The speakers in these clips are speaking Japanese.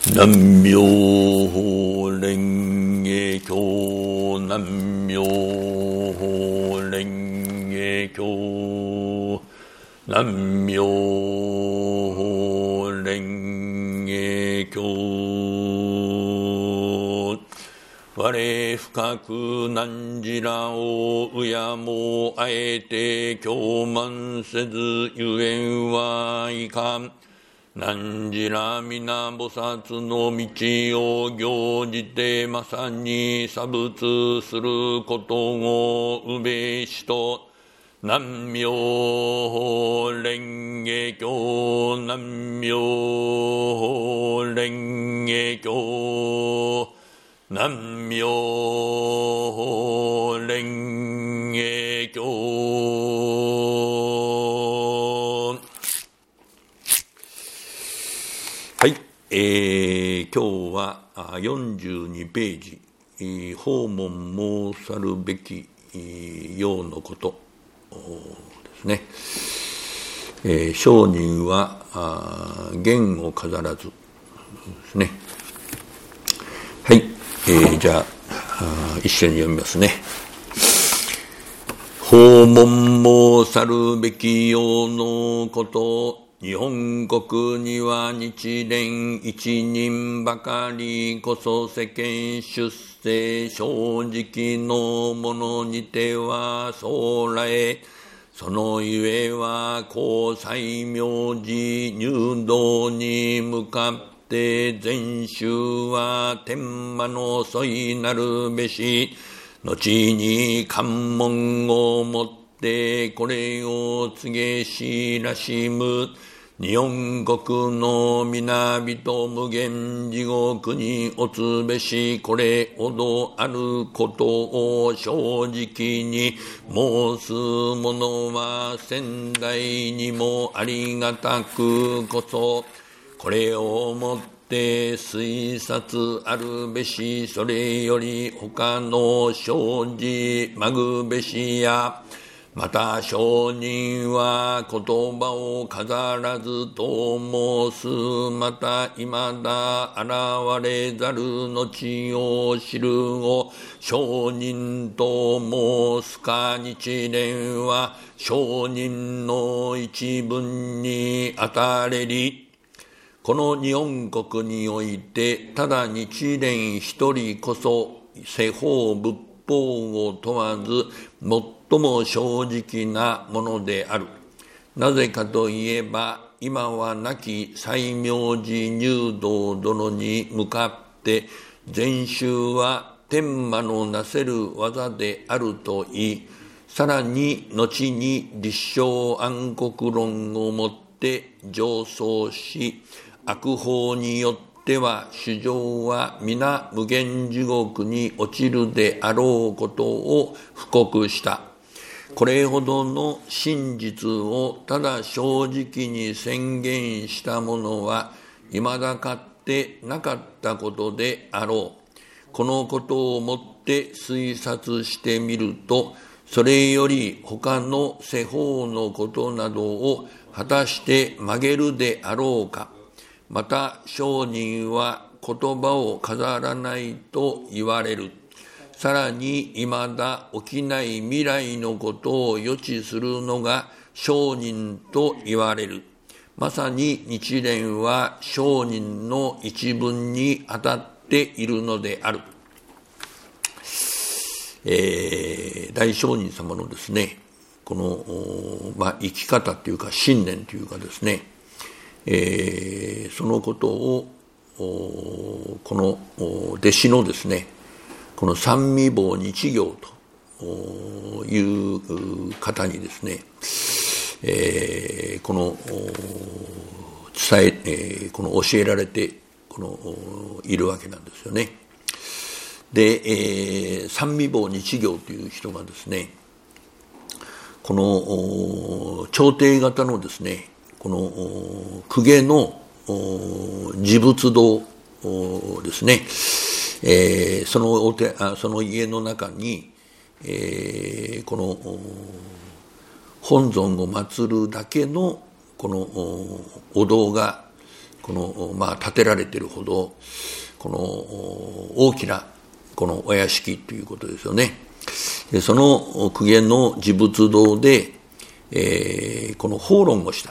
南無法蓮華経。南無法蓮華経。南無法蓮華経。我深く汝らを敬もあえて狂慢せずゆえんはいかん。汝ら皆菩薩の道を行じてまさに作仏することをうべしと。南無法蓮華経。南無法蓮華経。南無法蓮華経。はい、今日は42ページ、訪問申さるべきようのことですね。聖人は言を飾らずですね。はい、じゃあ一緒に読みますね。訪問申さるべきようのこと。日本国には日蓮一人ばかりこそ世間出世正直のものにてはそうらえ。そのゆえは高西明寺入道に向かって禅宗は天満の添いなるべし。後に関門をもってこれを告げしらしむ。日本国の皆人無限地獄におつべし。これほどあることを正直に申す者は先代にもありがたくこそ。これをもって推察あるべし。それより他の生じまぐべしや。また聖人は言葉を飾らずと申す。また未だ現れざる後を知るを聖人と申すか。日蓮は聖人の一分にあたれり。この日本国においてただ日蓮一人こそ世法仏法を問わず最も正直なものである。なぜかといえば今は亡き西明寺入道殿に向かって禅宗は天満のなせる技であると言い、さらに後に立正安国論をもって上奏し、悪法によっては衆生は皆無限地獄に落ちるであろうことを布告した。これほどの真実をただ正直に宣言したものは未だかってなかったことであろう。このことをもって推察してみると、それより他の世法のことなどを果たして曲げるであろうか。また聖人は言葉を飾らないと言われる。さらに未だ起きない未来のことを予知するのが聖人と言われる。まさに日蓮は聖人の一分に当たっているのである。大聖人様のですね、この、生き方というか信念というかですね、そのことをこの弟子のですね、この三味坊日行という方にですね、このこの教えられているわけなんですよね。で、三味坊日行という人がですね、この朝廷型のですね、この公家の持仏堂ですね、その家の中に、この本尊を祀るだけのこのお堂がこの、建てられているほど、この大きなこのお屋敷ということですよね。でその公家の持仏堂で、この法論をした。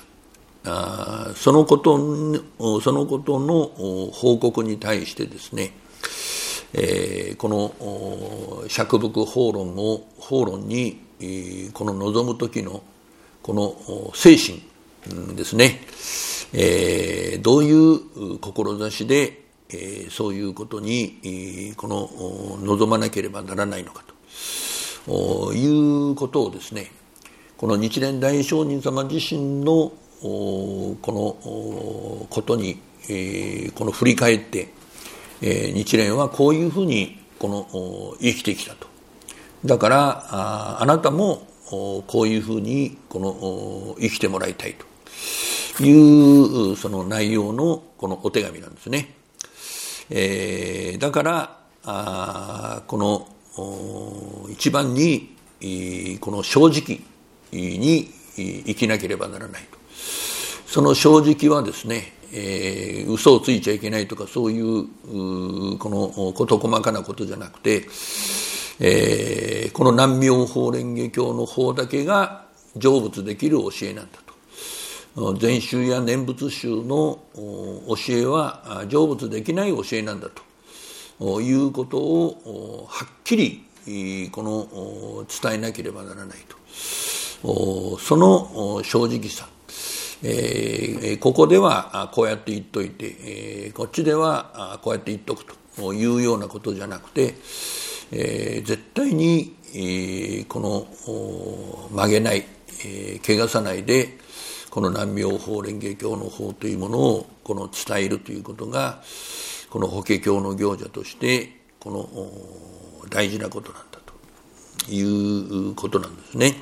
そのことの報告に対してですね、この釈仏法論にこの臨む時のこの精神ですね、どういう志でそういうことにこの臨まなければならないのかということをですね、この日蓮大聖人様自身のこのことにこの振り返って、日蓮はこういうふうにこの生きてきたと。だからあなたもこういうふうにこの生きてもらいたいというその内容のこのお手紙なんですね。だからこの一番にこの正直に生きなければならないと。その正直はですね、嘘をついちゃいけないとかそういうこの事細かなことじゃなくて、この南妙法蓮華経の方だけが成仏できる教えなんだと。禅宗や念仏宗の教えは成仏できない教えなんだということをはっきりこの伝えなければならないと。その正直さ、ここではこうやって言っといて、こっちではこうやって言っとくというようなことじゃなくて、絶対にこの曲げない、汚さないでこの南妙法蓮華経の法というものをこの伝えるということがこの法華経の行者としてこの大事なことなんだということなんですね。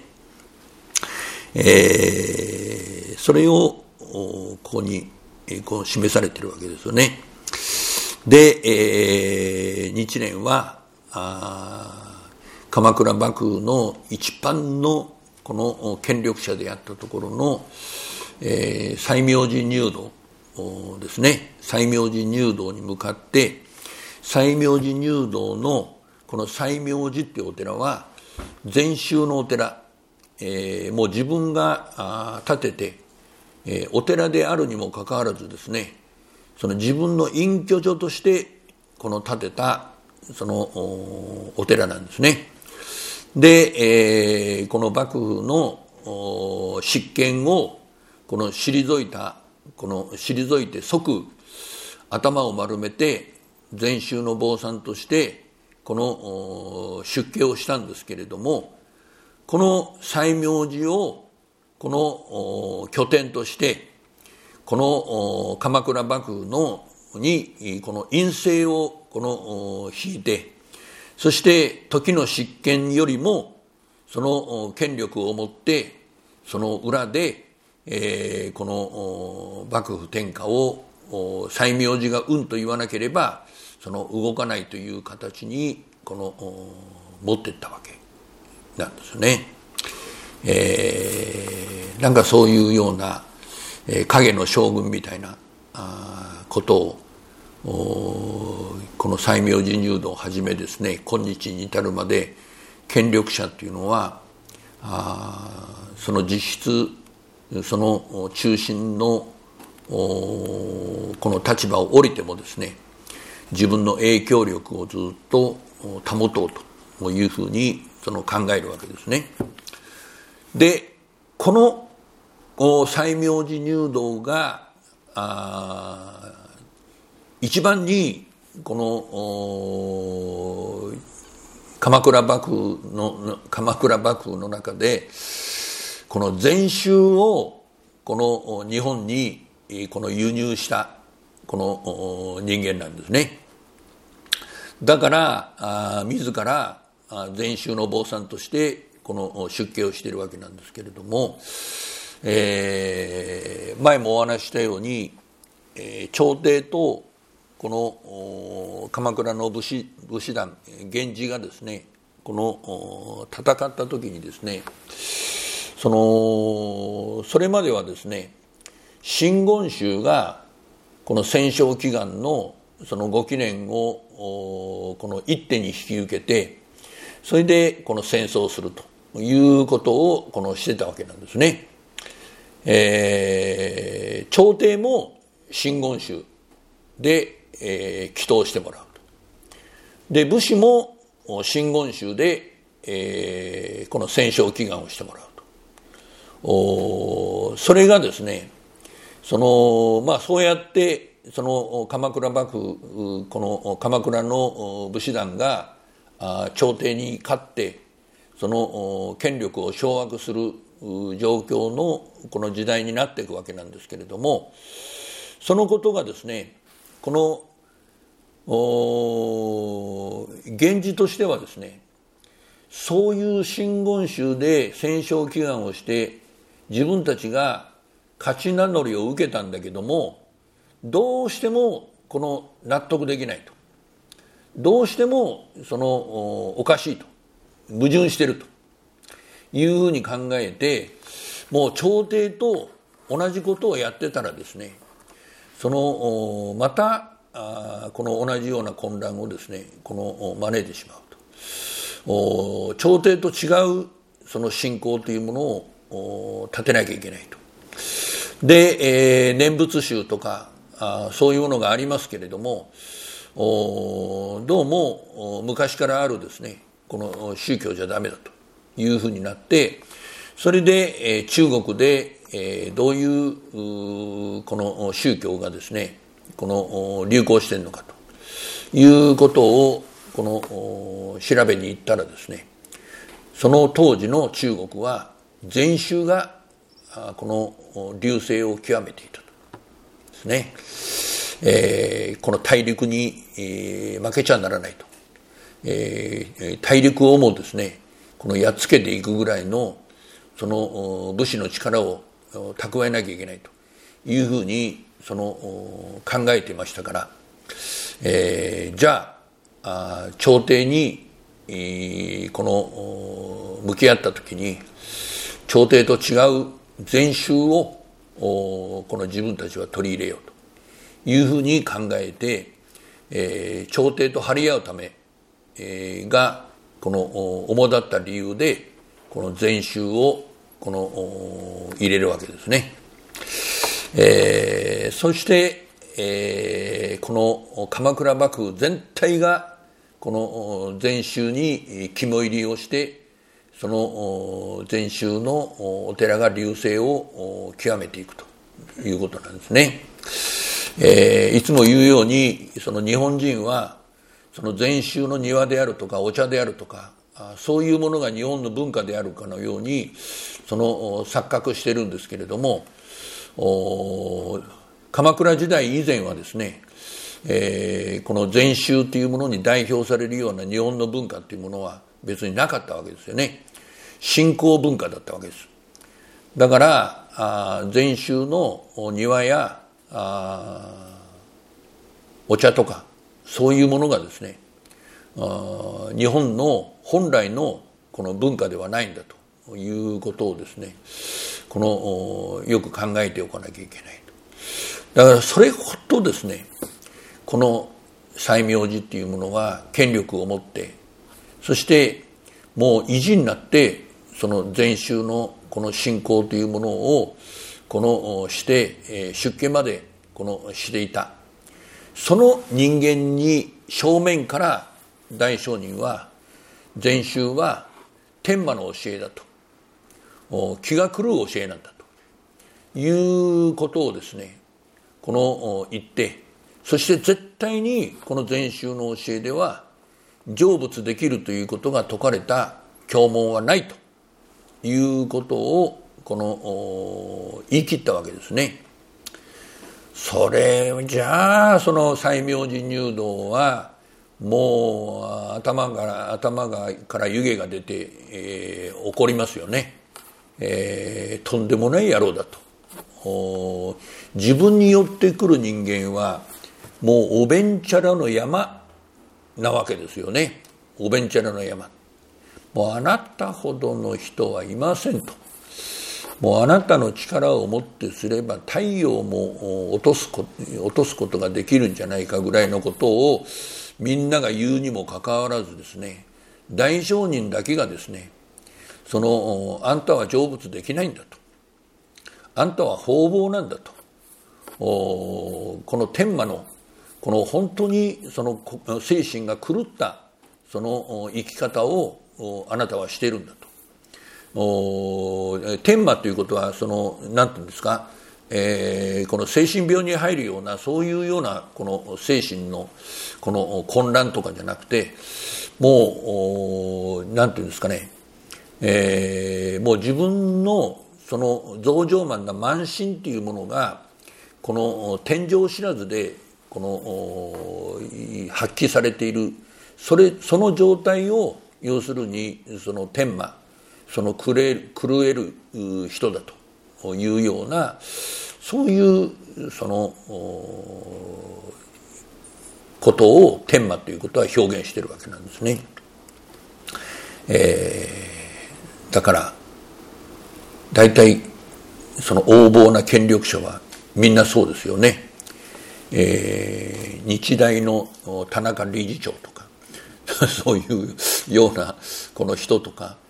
それをここにこう示されているわけですよね。で、日蓮は鎌倉幕府の一番のこの権力者であったところの、西明寺入道ですね。西明寺入道に向かって西明寺入道のこの西明寺っていうお寺は禅宗のお寺、もう自分が建てて、お寺であるにもかかわらずですね、その自分の隠居所としてこの建てたそのお寺なんですね。で、この幕府の執権をこの退いて即頭を丸めて禅宗の坊さんとしてこの出家をしたんですけれども、この西明寺をこの拠点としてこの鎌倉幕府にこの院政をこの引いて、そして時の執権よりもその権力を持ってその裏でこの幕府天下を西明寺がうんと言わなければその動かないという形にこの持っていったわけなんですよね。なんかそういうような影の将軍みたいなことをこの西明寺入道をはじめですね、今日に至るまで権力者というのはその実質その中心のこの立場を降りてもですね、自分の影響力をずっと保とうというふうにその考えるわけですね。で、この西明寺入道が一番にこの鎌倉幕府の中でこの禅宗をこの日本にこの輸入したこの人間なんですね。だから自ら禅宗の坊さんとしてこの出家をしているわけなんですけれども、前もお話ししたように朝廷とこの鎌倉の武士団源氏がですね、この戦った時にですね、それまではですね、真言宗がここの戦勝祈願のそのご記念をこの一手に引き受けて、それでこの戦争をするということをこのしてたわけなんですね。朝廷も真言宗で、祈祷してもらうと。で武士も真言宗で、この戦勝祈願をしてもらうと。それがですね、そうやってその鎌倉幕府、この鎌倉の武士団が朝廷に勝ってその権力を掌握する状況のこの時代になっていくわけなんですけれども、そのことがですね、この源氏としてはですね、そういう真言宗で戦勝祈願をして自分たちが勝ち名乗りを受けたんだけども、どうしてもこの納得できないと、どうしてもそのおかしいと、矛盾しているというふうに考えて、もう朝廷と同じことをやってたらですね、またこの同じような混乱をですね、招いてしまうと。朝廷と違うその信仰というものを立てなきゃいけないと。で、念仏宗とかそういうものがありますけれども、どうも昔からあるですね、この宗教じゃダメだというふうになって、それで中国でどういうこの宗教がですね、この流行しているのかということをこの調べに行ったらですね、その当時の中国は禅宗がこの隆盛を極めていたとですね。この大陸に負けちゃならないと、大陸をもですね、このやっつけていくぐらいのその武士の力を蓄えなきゃいけないというふうに考えていましたから、じゃあ朝廷に向き合った時に朝廷と違う禅宗をこの自分たちは取り入れようというふうに考えて、朝廷と張り合うためがこの主だった理由で、この禅宗を入れるわけですね。そして、この鎌倉幕府全体がこの禅宗に肝入りをして、その禅宗のお寺が隆盛を極めていくということなんですね。いつも言うように、その日本人はその禅宗の庭であるとかお茶であるとか、そういうものが日本の文化であるかのように錯覚してるんですけれども、鎌倉時代以前はですね、この禅宗というものに代表されるような日本の文化というものは別になかったわけですよね。信仰文化だったわけです。だから禅宗の庭やお茶とかそういうものがですね、日本の本来のこの文化ではないんだということをですね、よく考えておかなきゃいけないと。だからそれほどですね、この西明寺っていうものは権力を持って、そしてもう意地になってその禅宗のこの信仰というものをして出家までしていた。その人間に正面から大聖人は、禅宗は天馬の教えだと、気が狂う教えなんだということをですね、言って、そして絶対にこの禅宗の教えでは成仏できるということが説かれた教文はないということを言い切ったわけですね。それじゃあその西明寺入道はもう頭から湯気が出て、怒りますよね。とんでもない野郎だと。自分に寄ってくる人間はもうおべんちゃらの山なわけですよね。おべんちゃらの山、もうあなたほどの人はいませんともうあなたの力をもってすれば太陽も落とすことができるんじゃないかぐらいのことをみんなが言うにもかかわらずですね、大聖人だけがですね、あんたは成仏できないんだと、あんたは方々なんだと、この天魔のこの本当に精神が狂った生き方をあなたはしているんだと。天魔ということはなんていうんですか、この精神病に入るようなそういうようなこの精神のこの混乱とかじゃなくて、もうなんていうんですかね、もう自分の増上慢な慢心というものがこの天上知らずで発揮されている、その状態を要するに天魔、狂える人だというような、そういうことを天魔ということは表現しているわけなんですね。だから大体横暴な権力者はみんなそうですよね。日大の田中理事長とかそういうようなこの人とか、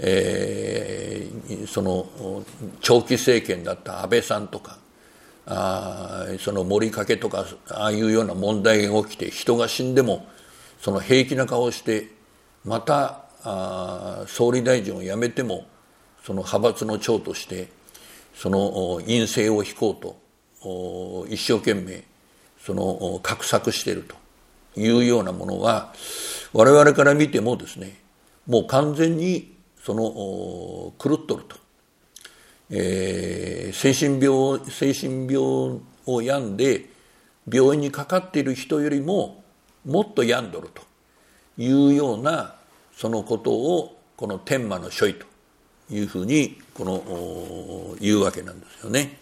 長期政権だった安倍さんとか、森掛とか、ああいうような問題が起きて人が死んでも平気な顔してまた総理大臣を辞めても派閥の長として院政を引こうと一生懸命画策しているというようなものは我々から見てもですね、もう完全に狂っとると、精神病を病んで病院にかかっている人よりももっと病んどるというようなそのことをこの天魔の所為というふうに言うわけなんですよね。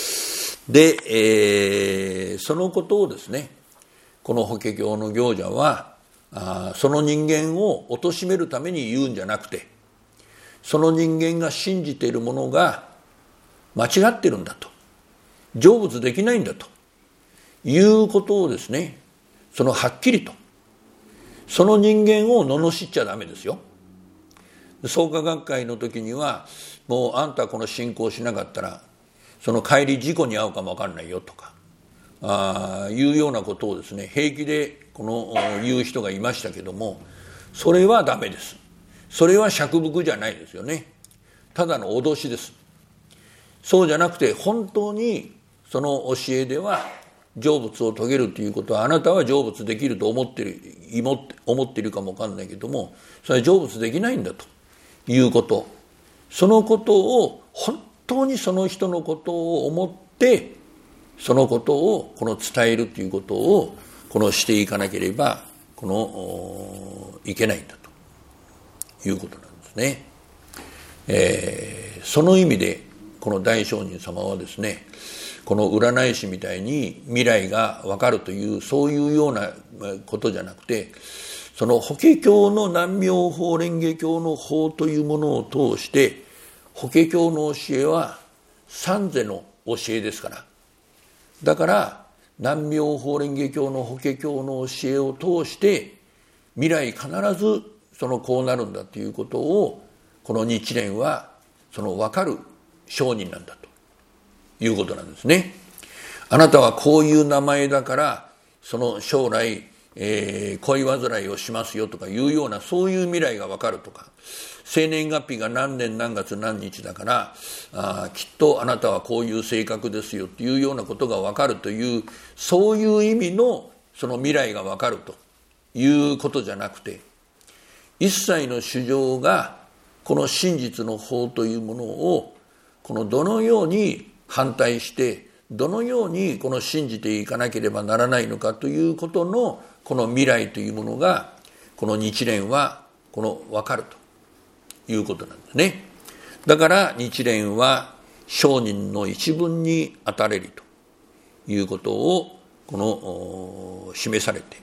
で、そのことをですね、この法華経の行者はその人間を貶めるために言うんじゃなくて、その人間が信じているものが間違ってるんだと、成仏できないんだということをですね、はっきりとその人間を罵っちゃダメですよ。創価学会の時には、もうあんたこの信仰しなかったら帰り事故に遭うかも分かんないよとかいうようなことをですね、平気で言う人がいましたけども、それはダメです。それは釈伏じゃないですよね。ただの脅しです。そうじゃなくて、本当にその教えでは成仏を遂げるということは、あなたは成仏できると思っているかも分かんないけども、それは成仏できないんだということ、そのことを本当にその人のことを思ってそのことを伝えるということをしていかなければいけないんだということなんですね。その意味でこの大聖人様はですね、この占い師みたいに未来が分かるというそういうようなことじゃなくて、法華経の南妙法蓮華経の法というものを通して、法華経の教えは三世の教えですから、だから南妙法蓮華経の法華経の教えを通して未来必ずこうなるんだということを、この日蓮は分かる聖人なんだということなんですね。あなたはこういう名前だから将来恋煩いをしますよとかいうような、そういう未来が分かるとか、生年月日が何年何月何日だからきっとあなたはこういう性格ですよっていうようなことが分かるという、そういう意味の未来が分かるということじゃなくて、一切の衆生がこの真実の法というものをどのように反対してどのように信じていかなければならないのかということのこの未来というものが、この日蓮は分かるということなんですね。だから日蓮は聖人の一分に当たれるということを示されて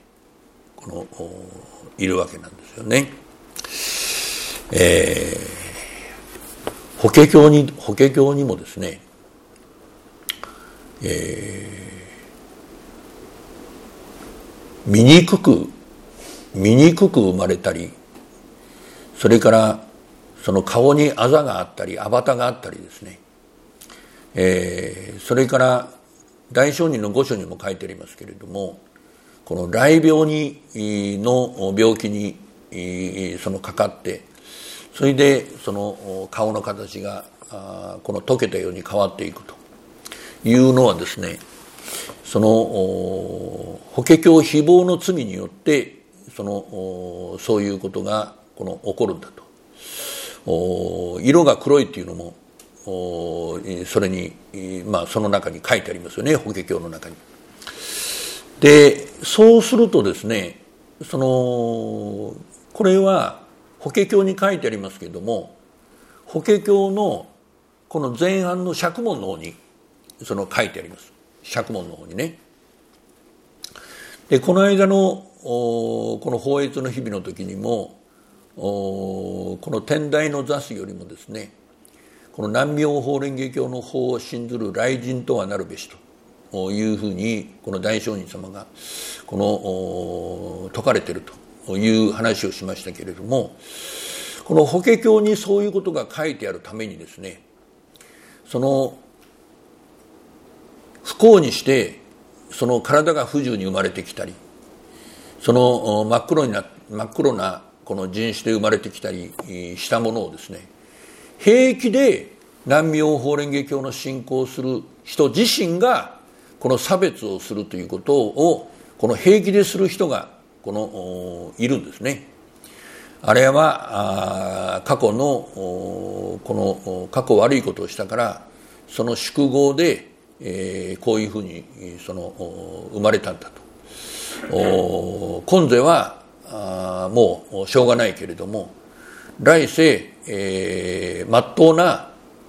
いるわけなんですよね。 法華経にもですね、醜く生まれたり、それからその顔にあざがあったり、あばたがあったりですね、それから大聖人の御書にも書いてありますけれども、この雷病の病気にそのかかって、それでその顔の形がこの溶けたように変わっていくというのはですね、その法華経誹謗の罪によってそういうことが起こるんだと。色が黒いっていうのもそれにその中に書いてありますよね、法華経の中に。でそうするとですね、これは法華経に書いてありますけれども、法華経のこの前半の釈文の方に書いてあります。釈文の方にね。でこの間のこの法悦の日々の時にも、この天台の座主よりもですね、この南妙法蓮華経の法を信ずる雷神とはなるべしというふうに、この大聖人様が説かれているという話をしましたけれども、この法華経にそういうことが書いてあるためにですね、不幸にして体が不自由に生まれてきたり、真っ黒なこの人種で生まれてきたりしたものをですね、平気で南妙法蓮華経の信仰する人自身がこの差別をするということをこの平気でする人がいるんですね。あれは過去悪いことをしたから、その宿業で、こういうふうに生まれたんだと。今世はもうしょうがないけれども、来世まっとうな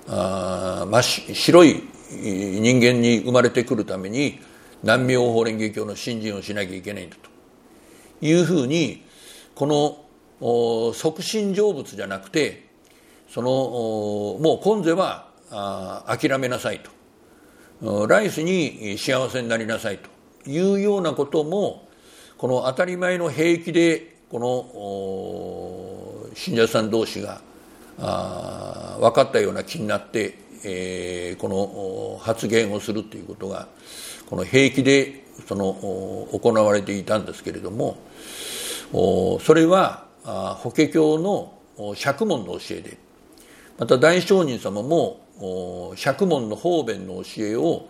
白い人間に生まれてくるために南妙法蓮華経の信心をしなきゃいけないんだというふうに、この即身成仏じゃなくて、もう今世は諦めなさいと、来世に幸せになりなさいというようなことも、この当たり前の平気でこの信者さん同士が分かったような気になって、この発言をするということがこの平気で行われていたんですけれども、それは法華経の釈文の教えで、また大聖人様も釈文の方便の教えを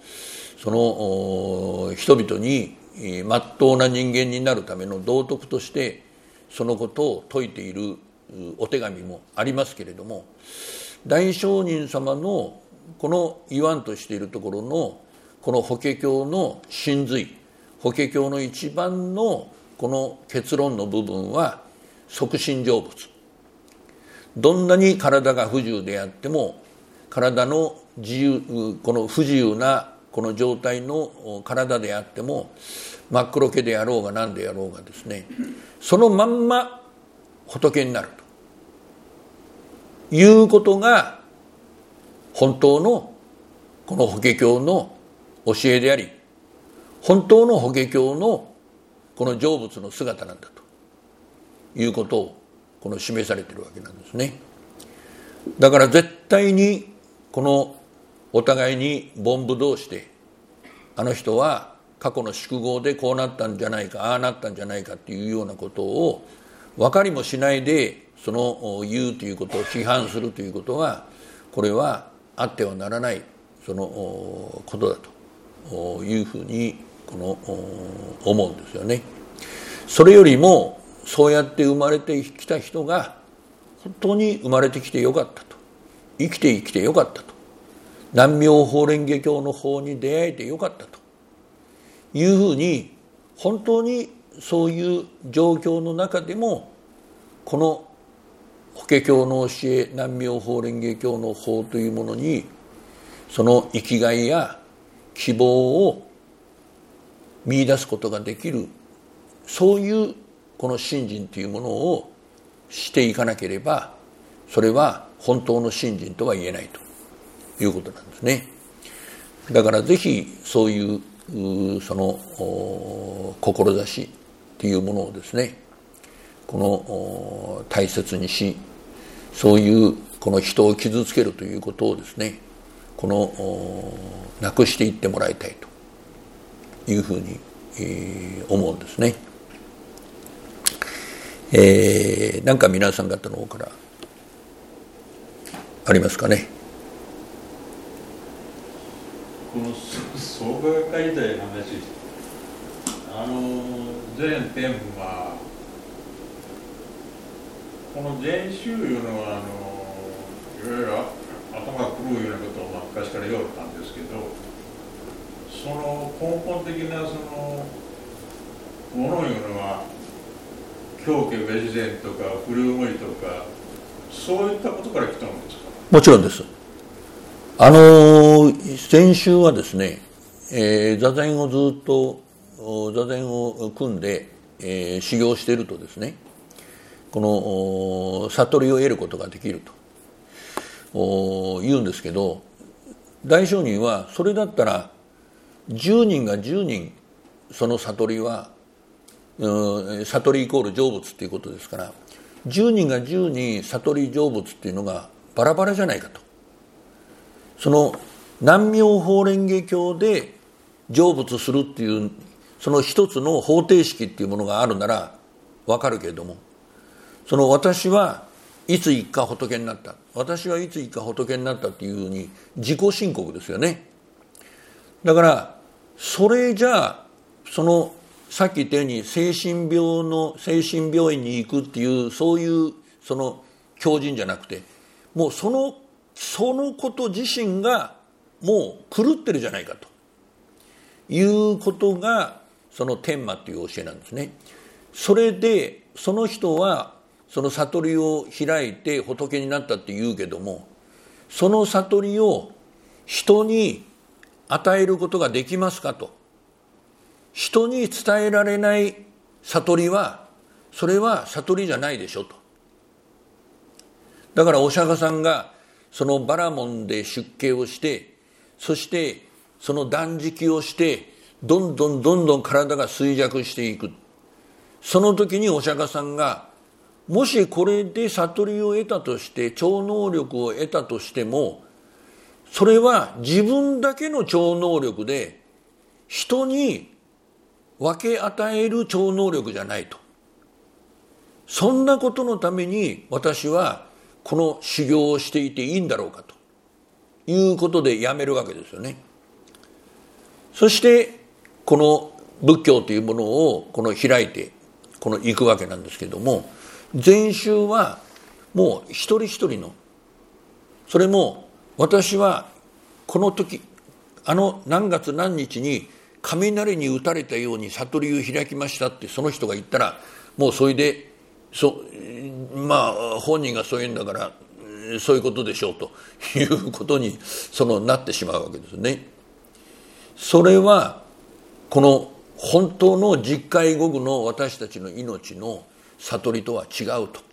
人々にまっとうな人間になるための道徳としてそのことを説いているお手紙もありますけれども、大聖人様のこの言わんとしているところのこの法華経の真髄、法華経の一番のこの結論の部分は即身成仏。どんなに体が不自由であっても、体のこの不自由なこの状態の体であっても、真っ黒けであろうが何であろうがですね、そのまんま仏になるということが本当のこの法華経の教えであり、本当の法華経のこの成仏の姿なんだということを示されているわけなんですね。だから絶対にこのお互いに凡夫同士で、あの人は過去の宿業でこうなったんじゃないか、ああなったんじゃないかっていうようなことを分かりもしないで言うということを批判するということは、これはあってはならないことだというふうに思うんですよね。それよりもそうやって生まれてきた人が本当に生まれてきてよかったと、生きてよかったと、南妙法蓮華経の法に出会えてよかったというふうに、本当にそういう状況の中でもこの法華経の教え、南妙法蓮華経の法というものにその生きがいや希望を見出すことができる、そういうこの信心というものをしていかなければ、それは本当の信心とは言えないということなんですね。だからぜひそういうその志っていうものをですね、この大切にし、そういうこの人を傷つけるということをですね、このなくしていってもらいたいというふうに思うんですね。なんか皆さん方の方からありますかね。 この創価解体の話、前天はこの禅宗いうのはいろいろ頭が狂うようなことを昔から言われたんですけど、その根本的なそのものいうのは狂気別然とか振る舞いとかそういったことから来たんですか。 もちろんです。禅宗はですね、座禅をずっと座禅を組んで、修行しているとですね、この悟りを得ることができると言うんですけど、大聖人はそれだったら10人が10人その悟りは、悟りイコール成仏っていうことですから、10人が10人悟り成仏っていうのがバラバラじゃないかと。その南妙法蓮華経で成仏するっていうその一つの方程式っていうものがあるならわかるけれども、その私はいつ一か仏になった、私はいつ一か仏になったっていうふうに自己申告ですよね。だからそれじゃあそのさっき言ったように精神病院に行くっていうそういうその強靭じゃなくて、もうそのこと自身がもう狂ってるじゃないかということがその天満という教えなんですね。それでその人はその悟りを開いて仏になったって言うけども、その悟りを人に与えることができますかと。人に伝えられない悟りはそれは悟りじゃないでしょと。だからお釈迦さんがそのバラモンで出家をして、そしてその断食をしてどんどん体が衰弱していく。その時にお釈迦さんがもしこれで悟りを得たとして、超能力を得たとしても、それは自分だけの超能力で人に分け与える超能力じゃないと。そんなことのために私はこの修行をしていていいんだろうかということでやめるわけですよね。そしてこの仏教というものをこの開いてこの行くわけなんですけども、禅宗はもう一人一人の、それも私はこの時何月何日に雷に打たれたように悟りを開きましたってその人が言ったら、もうそれで本人がそういうんだからそういうことでしょうということになってしまうわけですね。それはこの本当の実界語具の私たちの命の悟りとは違うと。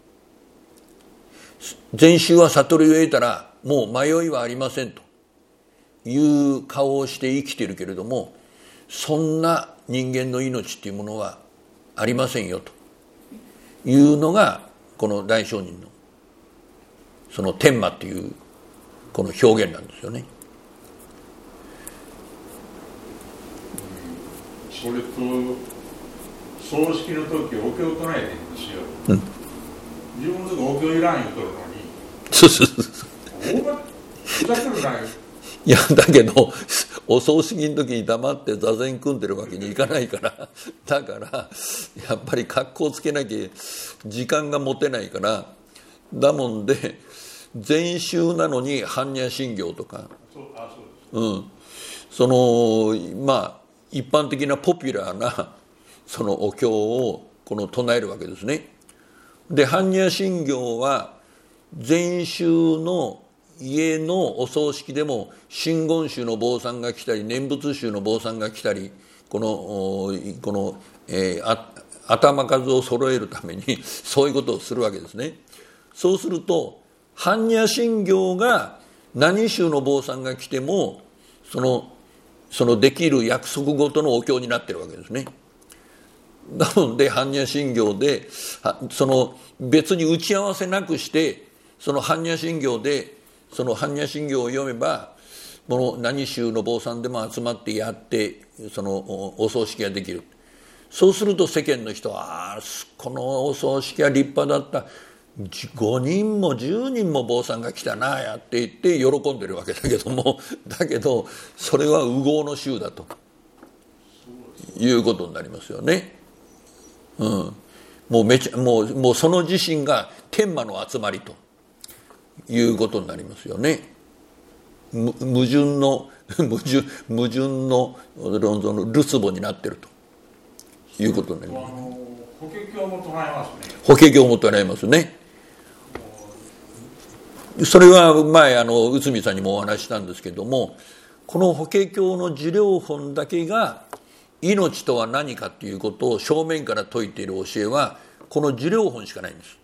禅宗は悟りを得たらもう迷いはありませんという顔をして生きているけれども、そんな人間の命っていうものはありませんよというのがこの大聖人のその天満っていうこの表現なんですよね。 それと葬式の時お経を唱えてるんですよ、自分のとこお経いらん言うとるのに、ふざけるなよ。 いやだけどお葬式の時に黙って座禅組んでるわけにいかないから、だからやっぱり格好つけなきゃ時間が持てないから、だもんで禅宗なのに般若心経とか、一般的なポピュラーなそのお経をこの唱えるわけですね。で般若心経は禅宗の家のお葬式でも真言宗の坊さんが来たり念仏宗の坊さんが来たり、頭数を揃えるためにそういうことをするわけですね。そうすると般若心経が何宗の坊さんが来てもそのできる約束ごとのお経になってるわけですね。なので般若心経でその別に打ち合わせなくしてその般若心経でその般若心経を読めばこの何宗の坊さんでも集まってやってそのお葬式ができる。そうすると世間の人はこのお葬式は立派だった、5人も10人も坊さんが来たなやって言って喜んでるわけだけども、だけどそれは烏合の衆だということになりますよね。もうその自身が天魔の集まりということになりますよね。矛盾のるつぼになっているということになります。 法華経も唱えますね。 法華経も唱えますね。それは前内海さんにもお話したんですけれども、この法華経の受領本だけが命とは何かということを正面から説いている教えはこの受領本しかないんです。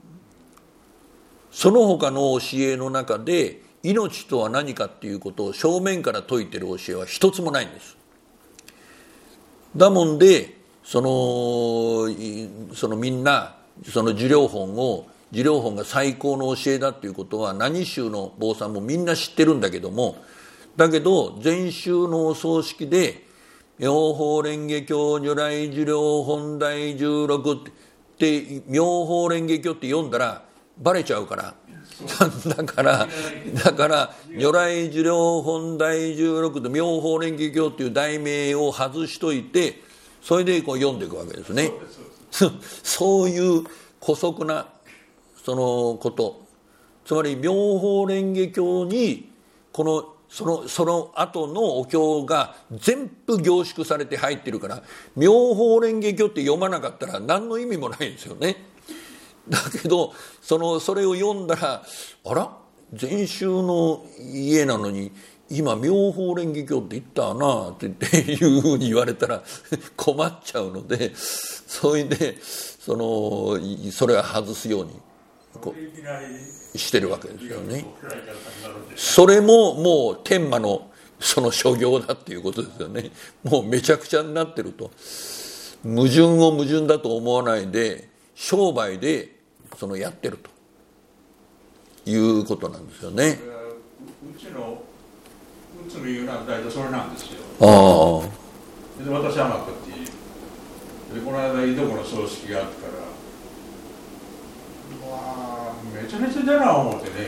その他の教えの中で命とは何かということを正面から説いている教えは一つもないんです。だもんでそのみんなその受領本が最高の教えだということは何宗の坊さんもみんな知ってるんだけども、だけど禅宗のお葬式で妙法蓮華経如来受領本第16って妙法蓮華経って読んだらバレちゃうからだから如来受領本第16と妙法蓮華経っていう題名を外しといて、それでこう読んでいくわけですね。そういう姑息なそのこと、つまり妙法蓮華経にその後のお経が全部凝縮されて入ってるから、妙法蓮華経って読まなかったら何の意味もないんですよね。だけどそれを読んだら、あら禅宗の家なのに今妙法蓮華経って言ったなっていうふうに言われたら困っちゃうので、それでそれは外すようにしてるわけですよね。それももう天魔のその所業だっていうことですよね。もうめちゃくちゃになってると、矛盾を矛盾だと思わないで商売でやってるということなんですよね。 うちの言うのは大体それなんですよ。で私はこっちでこの間いとこの葬式があったからめちゃめちゃだな思ってね、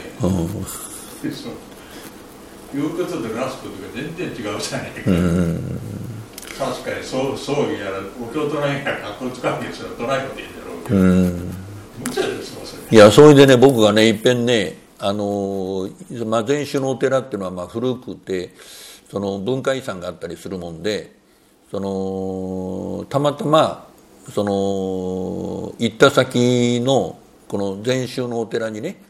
言うこととなすことが全然違うじゃないか。確かに葬儀やらお経唱えやら学校使うけどそれは唱えていいんだろうけど、無茶ですもんそれ。 いや、それでね、僕がねいっぺんね禅宗のお寺っていうのは古くて文化遺産があったりするもんで、たまたま行った先のこの禅宗のお寺にね、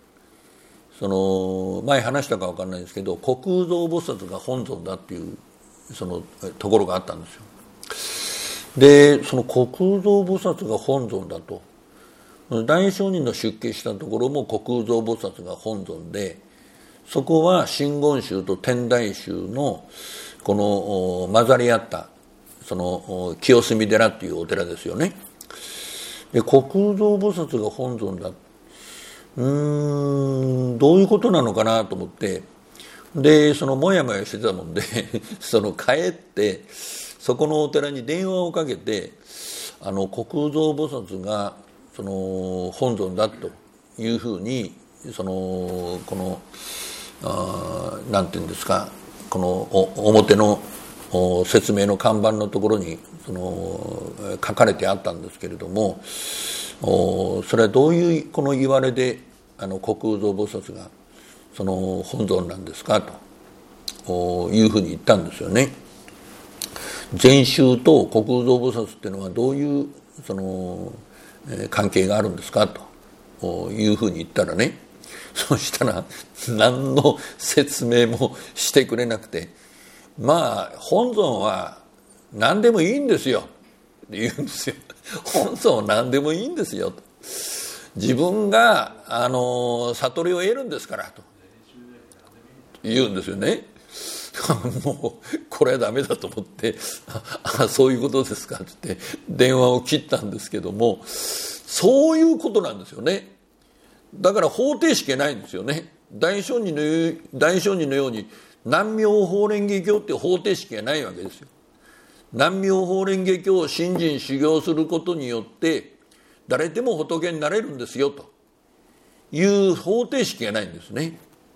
前話したか分かんないんですけど、虚空蔵菩薩が本尊だっていうところがあったんですよ。でその虚空蔵菩薩が本尊だと、大聖人の出家したところも虚空蔵菩薩が本尊で、そこは真言宗と天台宗のこの混ざり合った清澄寺っていうお寺ですよね。で虚空蔵菩薩が本尊だ、どういうことなのかなと思って、でもやもやしてたもんで帰ってそこのお寺に電話をかけて、虚空蔵菩薩が本尊だというふうになんていうんですか、この表の説明の看板のところに書かれてあったんですけれども、それはどういうこの言われで虚空蔵菩薩が本尊なんですかというふうに言ったんですよね。禅宗と虚空蔵菩薩っていうのはどういう関係があるんですかというふうに言ったらね、そしたら何の説明もしてくれなくて、本尊は何でもいいんですよって言うんですよ。本尊は何でもいいんですよと。 自分が悟りを得るんですからと言うんですよね。もうこれはダメだと思ってそういうことですかって言って電話を切ったんですけども、そういうことなんですよね。だから方程式がないんですよね。大聖人のように南妙法蓮華経って方程式がないわけですよ。南妙法蓮華経を信心修行することによって誰でも仏になれるんですよという方程式がないんですね。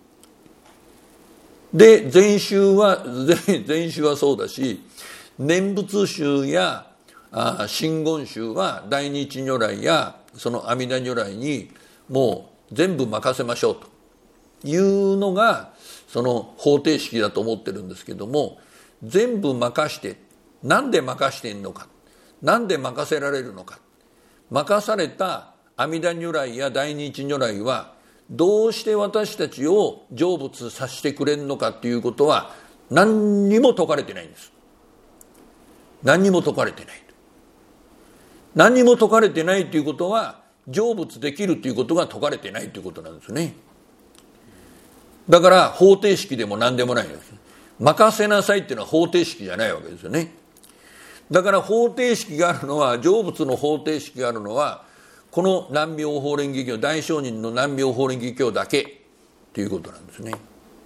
で全宗はそうだし、念仏宗や真言宗は大日如来やその阿弥陀如来にもう全部任せましょうというのがその方程式だと思ってるんですけども、全部任して、なんで任してんのか、なんで任せられるのか、任された阿弥陀如来や大日如来はどうして私たちを成仏させてくれるのかということは何にも説かれてないんです。何にも説かれてない。何にも説かれてないということは成仏できるということが説かれてないということなんですね。だから方程式でも何でもないんです。任せなさいっていうのは方程式じゃないわけですよね。だから方程式があるのは、成仏の方程式があるのはこの南妙法蓮華経、大聖人の南妙法蓮華経だけということなんですね。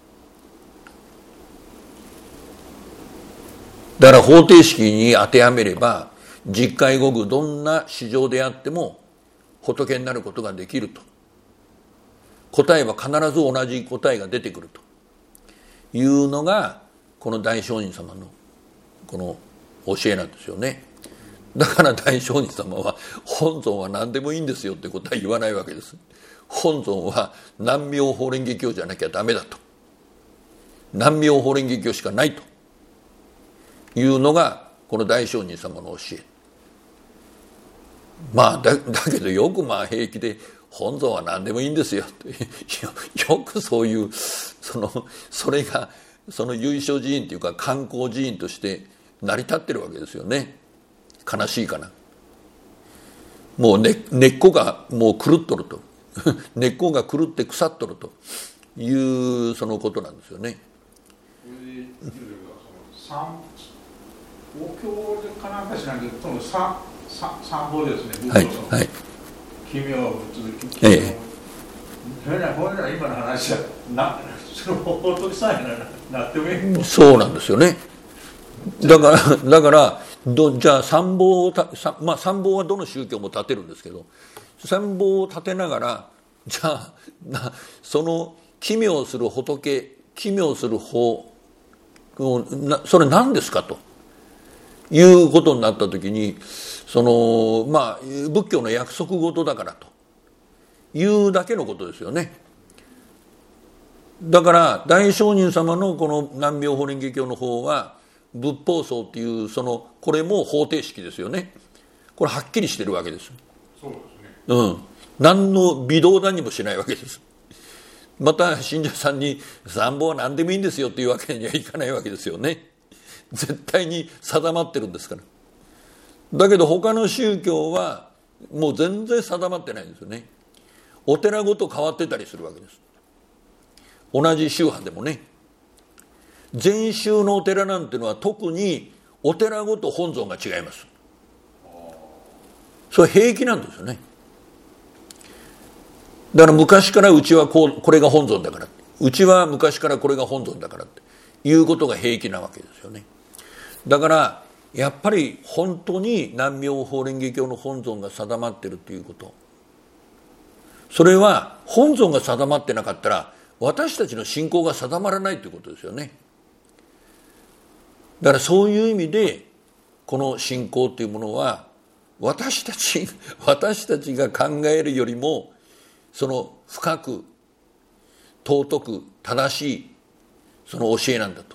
だから方程式に当てはめれば十界五具どんな市場であっても仏になることができると、答えは必ず同じ答えが出てくるというのがこの大聖人様のこの教えなんですよね。だから大聖人様は本尊は何でもいいんですよってことは言わないわけです。本尊は南妙法蓮華経じゃなきゃダメだと、南妙法蓮華経しかないというのがこの大聖人様の教え。だけどよく平気で本尊は何でもいいんですよってよくそういうそれがその由緒寺院というか観光寺院として成り立ってるわけですよね。悲しいかな。もう根っこがもう狂っとると根っこが狂って腐っとるというそのことなんですよね。 お経でかなんかしないけど、その三法ですね。 はいはい。 奇妙仏。ほんなら今の話はその仏さえなってもいい。 そうなんですよね。だからじゃあ三法を三法はどの宗教も立てるんですけど、三法を立てながらじゃあその奇妙する仏、奇妙する法それ何ですかということになった時に、仏教の約束事だからというだけのことですよね。だから大聖人様のこの南妙法蓮華経の方は仏法僧っていうこれも方程式ですよね。これはっきりしてるわけです。 そうですね。 何の微動だにもしないわけです。また信者さんに三法は何でもいいんですよっていうわけにはいかないわけですよね。絶対に定まってるんですから。だけど他の宗教はもう全然定まってないんですよね。お寺ごと変わってたりするわけです。同じ宗派でもね。禅宗のお寺なんていうのは特にお寺ごと本尊が違います。それ平気なんですよね。だから昔からうちはこれが本尊だから、うちは昔からこれが本尊だからっていうことが平気なわけですよね。だからやっぱり本当に南妙法蓮華経の本尊が定まってるということ、それは本尊が定まってなかったら私たちの信仰が定まらないということですよね。だからそういう意味でこの信仰というものは私たちが考えるよりも深く尊く正しいその教えなんだと。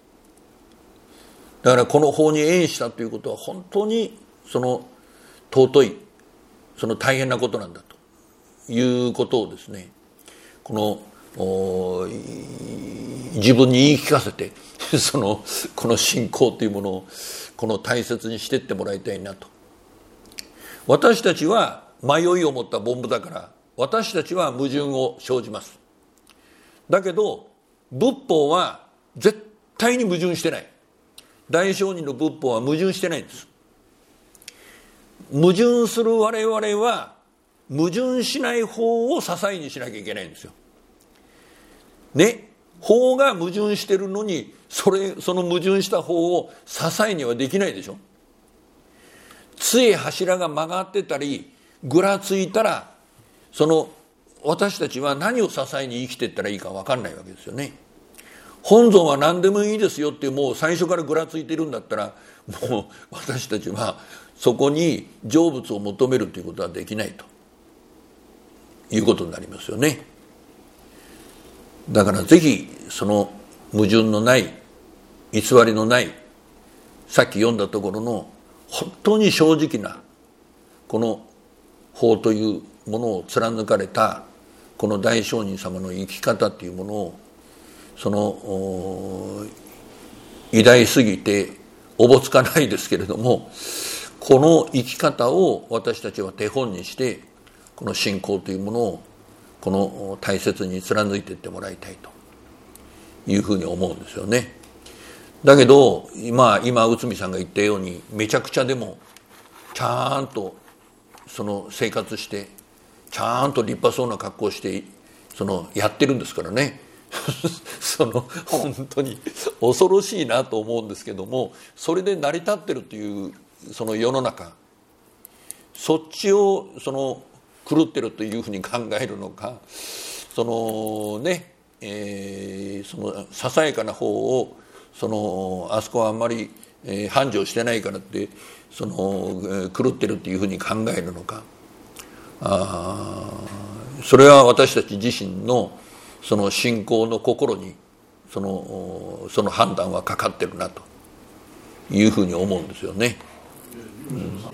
だからこの法に縁したということは本当に尊い大変なことなんだということをですね、この自分に言い聞かせてこの信仰というものを大切にしていってもらいたいなと。私たちは迷いを持った凡夫だから私たちは矛盾を生じます。だけど仏法は絶対に矛盾してない。大聖人の仏法は矛盾してないんです。矛盾する我々は矛盾しない法を支えにしなきゃいけないんですよ。ね、法が矛盾してるのにその矛盾した法を支えにはできないでしょ。杖柱が曲がってたりぐらついたら私たちは何を支えに生きていったらいいか分かんないわけですよね。本尊は何でもいいですよってもう最初からぐらついてるんだったらもう私たちはそこに成仏を求めるということはできないということになりますよね。だからぜひその矛盾のない偽りのないさっき読んだところの本当に正直なこの法というものを貫かれたこの大聖人様の生き方というものを偉大すぎておぼつかないですけれども、この生き方を私たちは手本にしてこの信仰というものをこの大切に貫いていってもらいたいというふうに思うんですよね。だけど今内海さんが言ったようにめちゃくちゃでもちゃんと生活してちゃんと立派そうな格好をしてやってるんですからね本当に恐ろしいなと思うんですけども、それで成り立ってるという世の中、そっちを狂ってるというふうに考えるのか、ささやかな方をあそこはあんまり繁盛してないからって狂ってるっていうふうに考えるのか、それは私たち自身の信仰の心にその判断はかかってるなというふうに思うんですよね。